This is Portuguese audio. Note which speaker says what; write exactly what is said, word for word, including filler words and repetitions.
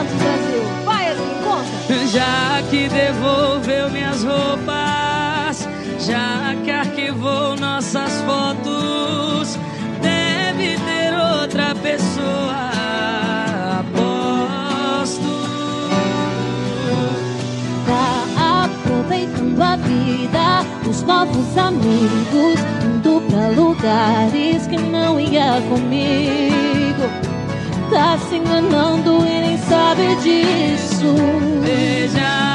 Speaker 1: Santos, Brasil. Vai, assim, conta.
Speaker 2: Já que devolveu minhas roupas, já que arquivou nossas fotos, deve ter outra pessoa, aposto.
Speaker 1: Tá aproveitando a vida, os novos amigos, indo pra lugares que não ia comigo. Tá se enganando e nem sabe disso.
Speaker 2: Veja